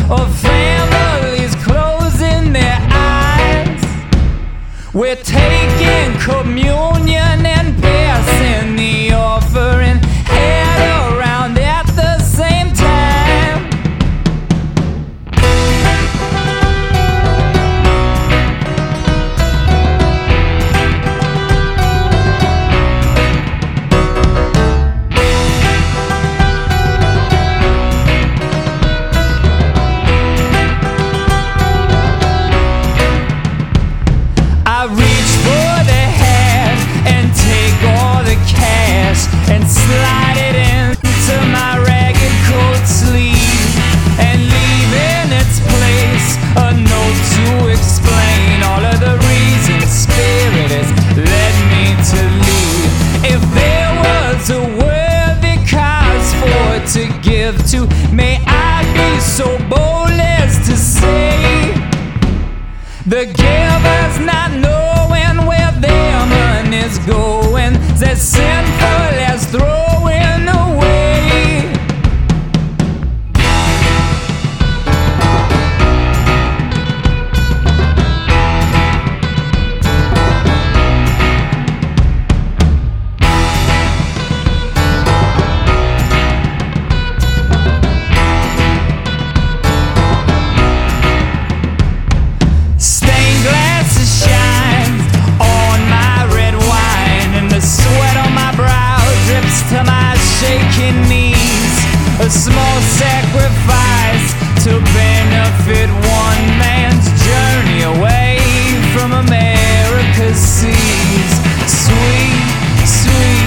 of families closing their eyes. We're taking communion and passing the offering head around at the same time. I reach for the hat and take all the cash and slide it into my ragged coat sleeve and leave in its place a note to explain all of the reasons Spirit has led me to leave. If there was a worthy cause for it to give to, may I be so bold as to say, the giver's not knowing where their money's going, as sinful as throwing away. Stained glasses shine on my red wine, and the sweat on my brow drips to my shaking knees. A small sacrifice to benefit one man's journey away from America's seas. Sweet, sweet